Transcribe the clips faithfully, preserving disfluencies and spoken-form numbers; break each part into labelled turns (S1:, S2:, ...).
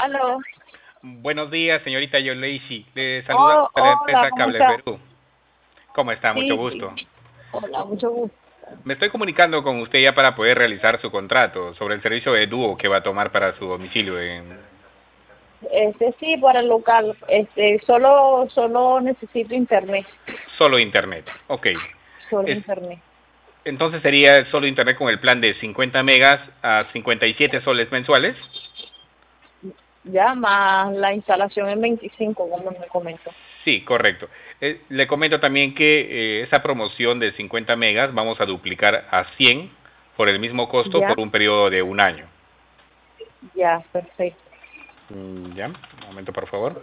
S1: Aló.
S2: Buenos días, señorita Yoleishi. Le saludamos
S1: Oh,
S2: de la
S1: hola,
S2: empresa
S1: ¿cómo
S2: Cable
S1: está?
S2: Perú. ¿Cómo está? Mucho
S1: Sí, sí.
S2: gusto.
S1: Hola, mucho gusto.
S2: Me estoy comunicando con usted ya para poder realizar su contrato sobre el servicio de dúo que va a tomar para su domicilio en
S1: Este sí, para el local. Este, solo, solo necesito internet.
S2: solo internet. Ok.
S1: Solo
S2: Es-
S1: internet.
S2: entonces sería solo internet con el plan de cincuenta megas a cincuenta y siete soles mensuales.
S1: Ya, más la instalación en veinticinco, como me comentó.
S2: Sí, correcto. Eh, le comento también que eh, esa promoción de cincuenta megas vamos a duplicar a cien por el mismo costo
S1: Ya,
S2: por un periodo de un año.
S1: ya, perfecto.
S2: Mm, Ya, un momento por favor.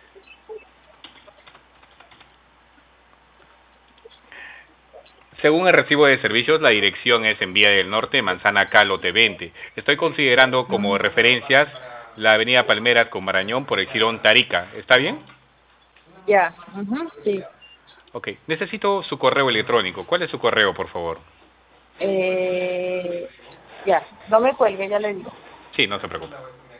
S2: Según el recibo de servicios, la dirección es en Vía del Norte, Manzana K, lote veinte. Estoy considerando como referencias la avenida Palmeras con Marañón por el jirón Tarica. ¿Está bien?
S1: Ya, ujú, sí.
S2: Ok. Necesito su correo electrónico. ¿Cuál es su correo, por favor?
S1: Eh, ya, no me cuelgue, ya le digo.
S2: Sí, no se preocupe.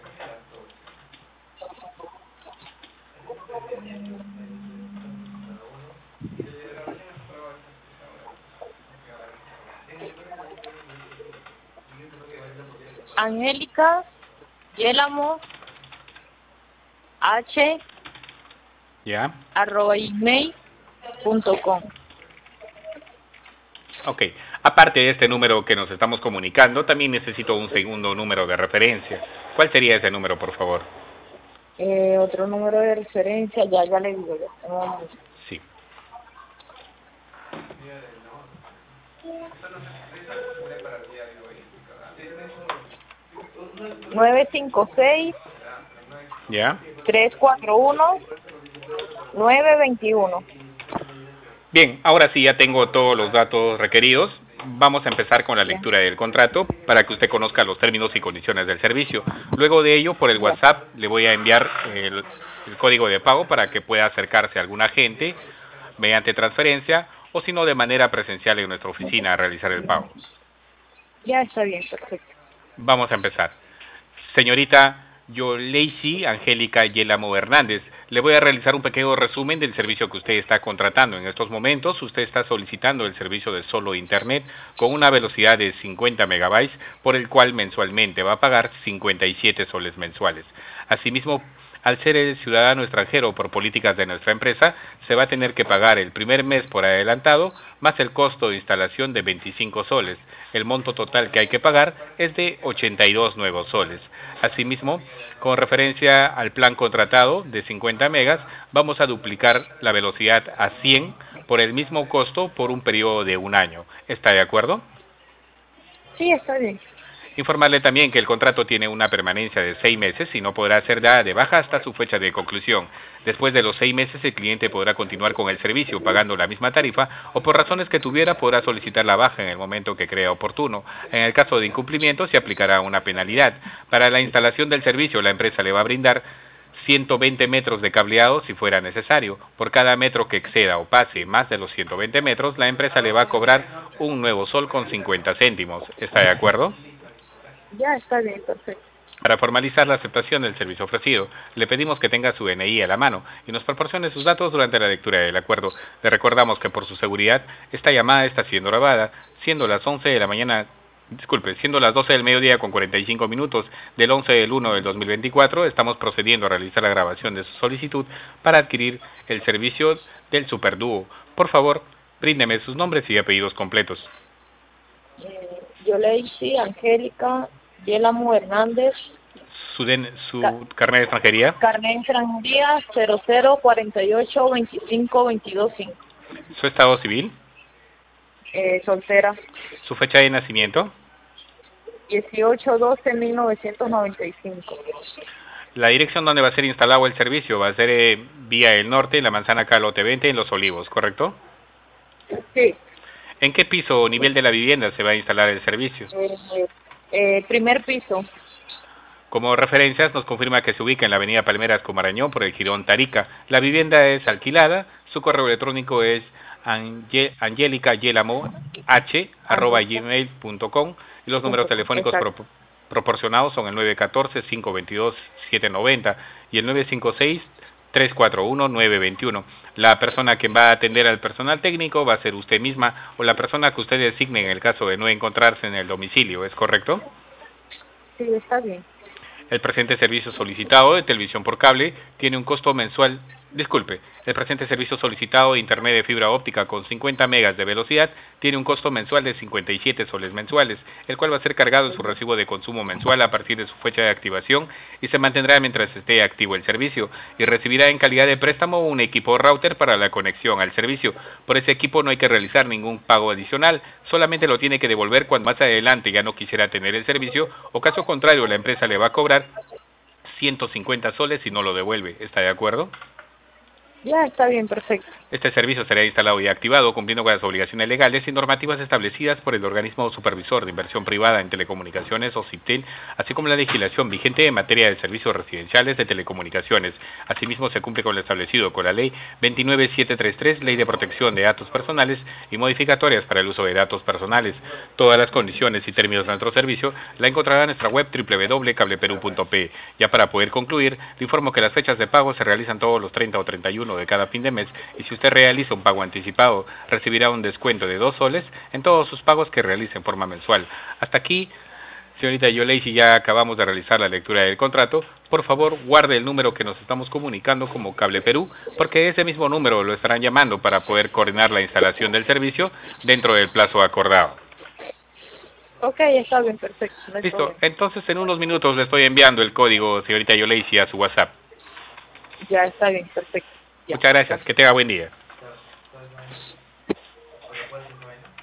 S1: Angélica, Yélamo, H,
S2: ¿Ya?
S1: arroba email punto com.
S2: Ok. Aparte de este número que nos estamos comunicando, también necesito un segundo número de referencia. ¿Cuál sería ese número, por favor?
S1: Eh, otro número de referencia, ya, ya le digo, ya. Un momento.
S2: Sí.
S1: nueve cinco seis,
S2: ¿Ya?
S1: tres cuatro uno, nueve dos uno.
S2: Bien, ahora sí ya tengo todos los datos requeridos. Vamos a empezar con la
S1: Ya,
S2: lectura del contrato para que usted conozca los términos y condiciones del servicio. Luego de ello, por el
S1: ya,
S2: WhatsApp le voy a enviar el, el código de pago para que pueda acercarse a algún agente mediante transferencia o si no de manera presencial en nuestra oficina a realizar el pago.
S1: ya está bien, perfecto.
S2: Vamos a empezar. Señorita Yoleishi Angélica Yelamo Hernández, le voy a realizar un pequeño resumen del servicio que usted está contratando. En estos momentos, usted está solicitando el servicio de solo Internet con una velocidad de cincuenta megabytes, por el cual mensualmente va a pagar cincuenta y siete soles mensuales. Asimismo, al ser el ciudadano extranjero por políticas de nuestra empresa, se va a tener que pagar el primer mes por adelantado, más el costo de instalación de veinticinco soles. El monto total que hay que pagar es de ochenta y dos nuevos soles. Asimismo, con referencia al plan contratado de cincuenta megas, vamos a duplicar la velocidad a cien por el mismo costo por un periodo de un año. ¿Está de acuerdo?
S1: Sí, está bien.
S2: Informarle también que el contrato tiene una permanencia de seis meses y no podrá ser dada de baja hasta su fecha de conclusión. Después de los seis meses, el cliente podrá continuar con el servicio pagando la misma tarifa o por razones que tuviera podrá solicitar la baja en el momento que crea oportuno. En el caso de incumplimiento, se aplicará una penalidad. Para la instalación del servicio, la empresa le va a brindar ciento veinte metros de cableado si fuera necesario. Por cada metro que exceda o pase más de los ciento veinte metros, la empresa le va a cobrar un nuevo sol con cincuenta céntimos. ¿Está de acuerdo?
S1: Ya está bien, perfecto.
S2: Para formalizar la aceptación del servicio ofrecido, le pedimos que tenga su N I a la mano y nos proporcione sus datos durante la lectura del acuerdo. Le recordamos que por su seguridad, esta llamada está siendo grabada, siendo las once de la mañana, disculpe, siendo las doce del mediodía con cuarenta y cinco minutos del once del uno del dos mil veinticuatro, estamos procediendo a realizar la grabación de su solicitud para adquirir el servicio del Superdúo. Por favor, bríndeme sus nombres y apellidos completos.
S1: Eh, yo le dije Angélica, Yélamo Hernández,
S2: Su, den-
S1: Ca
S2: su carnet de extranjería,
S1: Carmen Extranjería, cero cero cuarenta y ocho veinticinco veintidós cinco.
S2: su estado civil,
S1: Eh, soltera,
S2: su fecha de nacimiento,
S1: dieciocho doce mil novecientos noventa y cinco.
S2: la dirección donde va a ser instalado el servicio va a ser eh, Vía del Norte, en la Manzana Calote veinte, en Los Olivos, ¿correcto?
S1: Sí.
S2: ¿En qué piso o nivel de la vivienda se va a instalar el servicio?
S1: Eh, eh, primer piso.
S2: Como referencias, nos confirma que se ubica en la avenida Palmeras con Marañón por el jirón Tarica. La vivienda es alquilada, su correo electrónico es angelica yelamo h arroba
S1: Angélica.
S2: gmail punto com y los números
S1: Punto com.
S2: telefónicos
S1: Exacto.
S2: pro proporcionados son el nueve uno cuatro, cinco dos dos, siete nueve cero y el nueve cinco seis, tres cuatro uno, nueve dos uno. La persona que va a atender al personal técnico va a ser usted misma o la persona que usted designe en el caso de no encontrarse en el domicilio, ¿es correcto?
S1: Sí, está bien.
S2: El presente servicio solicitado de televisión por cable tiene un costo mensual. Disculpe, el presente servicio solicitado de internet de fibra óptica con cincuenta megas de velocidad tiene un costo mensual de cincuenta y siete soles mensuales, el cual va a ser cargado en su recibo de consumo mensual a partir de su fecha de activación y se mantendrá mientras esté activo el servicio, y recibirá en calidad de préstamo un equipo router para la conexión al servicio. Por ese equipo no hay que realizar ningún pago adicional, solamente lo tiene que devolver cuando más adelante ya no quisiera tener el servicio, o caso contrario la empresa le va a cobrar ciento cincuenta soles si no lo devuelve. ¿Está de acuerdo?
S1: Ya, está bien, perfecto.
S2: Este servicio será instalado y activado cumpliendo con las obligaciones legales y normativas establecidas por el Organismo Supervisor de Inversión Privada en Telecomunicaciones, o CIPTEL, así como la legislación vigente en materia de servicios residenciales de telecomunicaciones. Asimismo, se cumple con lo establecido con la Ley veintinueve mil setecientos treinta y tres, Ley de Protección de Datos Personales y modificatorias para el uso de datos personales. Todas las condiciones y términos de nuestro servicio la encontrará en nuestra web doble u doble u doble u punto cableperú punto pe. Ya para poder concluir, le informo que las fechas de pago se realizan todos los treinta o treinta y uno de cada fin de mes, y si usted realiza un pago anticipado, recibirá un descuento de dos soles en todos sus pagos que realice en forma mensual. Hasta aquí, señorita Yoleisi, ya acabamos de realizar la lectura del contrato. Por favor, guarde el número que nos estamos comunicando como Cable Perú, porque ese mismo número lo estarán llamando para poder coordinar la instalación del servicio dentro del plazo acordado.
S1: Ok, está bien, perfecto. No hay
S2: Listo,
S1: problema.
S2: entonces en unos minutos le estoy enviando el código, señorita Yoleisi, a su WhatsApp.
S1: Ya, está bien, perfecto. Ya.
S2: Muchas gracias, que tenga buen día.